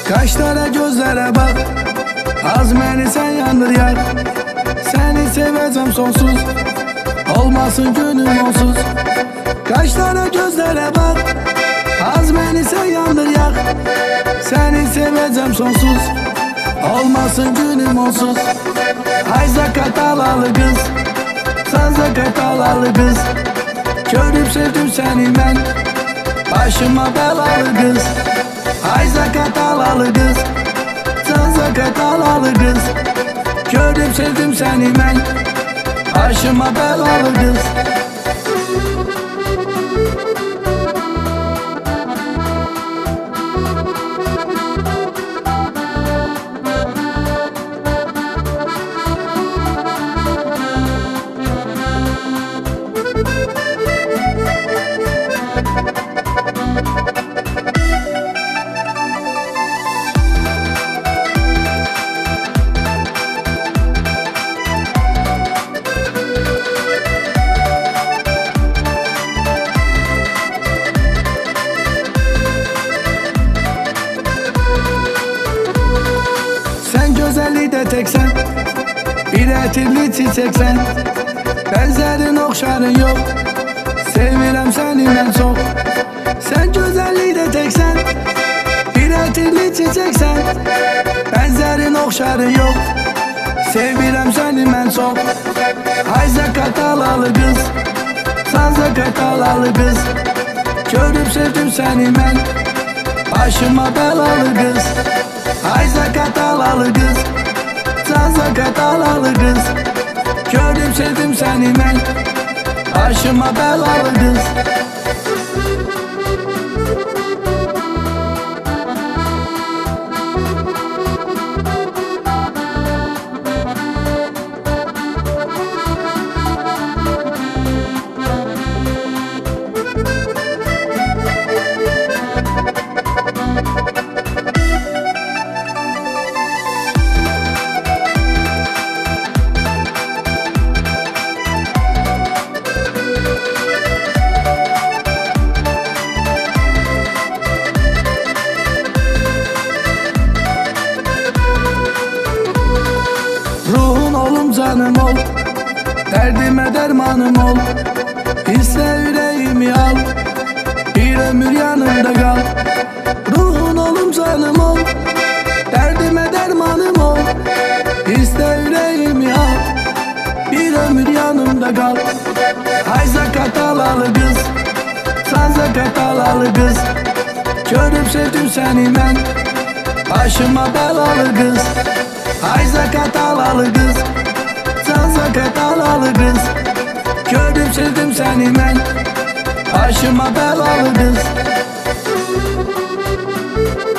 Kaşlara gözlere bak, az beni sen yandır yak. Seni seveceğim sonsuz, olmasın günüm onsuz. Kaşlara gözlere bak, az beni sen yandır yak. Seni seveceğim sonsuz, olmasın günüm onsuz. Ay zakat alalı kız, sen zakat alalı kız. Görüp sevdim seni ben, başıma belalı kız. Ay zakat alalı kız, sen zakat alalı kız. Görüp sevdim seni ben, başıma belalı kız. Güzelliği de teksen, bir etirli çiçeksen. Benzerin okşarın yok, sevirem seni ben çok. Sen güzelliği de teksen, bir etirli çiçeksen. Benzerin okşarın yok, sevirem seni ben çok. Ay zakat alalı kız, sen zakat alalı kız. Görüp sevdim seni ben, başıma belalı kız. Ay zakat alalı kız, sen zakat alalı kız. Görüp sevdim seni ben, başıma belalı kız. Canım ol, derdime dermanım ol. İste yüreğimi al, bir ömür yanımda kal. Ruhun olum canım ol, derdime dermanım ol. İste yüreğimi al, bir ömür yanımda kal. Ay zakat alalı kız, sen zakat alalı kız. Görüp sevdim seni ben, başıma belalı kız. Ay zakat alalı kız, sen zakat alalı kız. Görüp sevdim seni ben, başıma belalı kız.